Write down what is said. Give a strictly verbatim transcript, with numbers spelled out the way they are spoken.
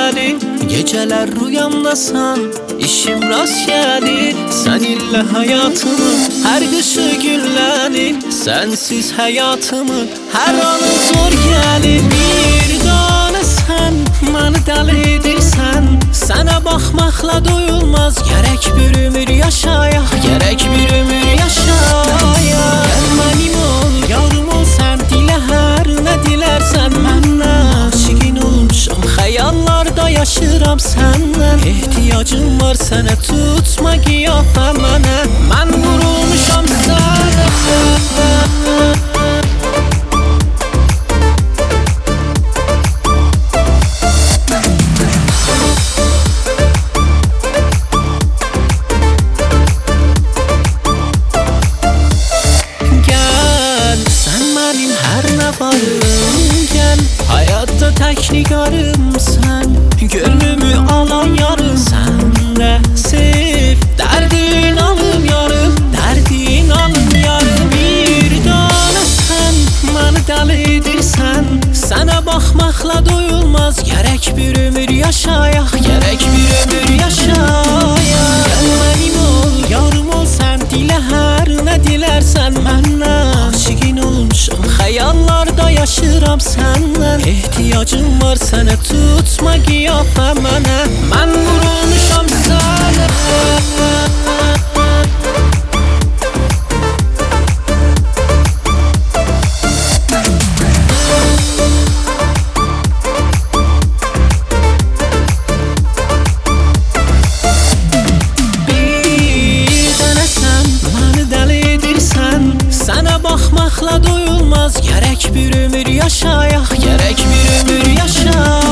gəlir. Gecələr rüyamdasan, işim rast gəlir. Səninlə həyatımı hər qışı günlənir. Sənsiz həyatımı hər anı zor gəlir. Bir dana sən məni dəli edirsən. Sənə baxmaqla doyulmaz, gərək bir ömür yaşayaq, gərək bir ömür yaşayaq. Gəl mənim ol, yarım ol sən, dilə hər nə dilərsən məndən. Aşiqin olmuşam, xəyallarda yaşıram səndən. Ehtiyacım var sənə, tutma qiyafə mənə. Mən vurulmuşam sənə. Gel, hayatta tek nigarımsan, gönlümü alan yarım. Sen de sev, derdin alım yarım, derdin alım yarım. Bir tane sen, beni deli edirsen. Sana bakmakla doyulmaz, gerek bir ömür yaşayak, gerek bir ömür yaşayak. Gel benim ol, yarım ol sen, dile her ne dilersen benden. Aşıqin olmuşam, xəyallarda yaşıram səndən. Ehtiyacım var sənə, tutma qiyafə mənə. Mən vurulmuşam sənə. Baxmaqla doyulmaz, gərək bir ömür yaşayaq, gərək bir ömür yaşayaq.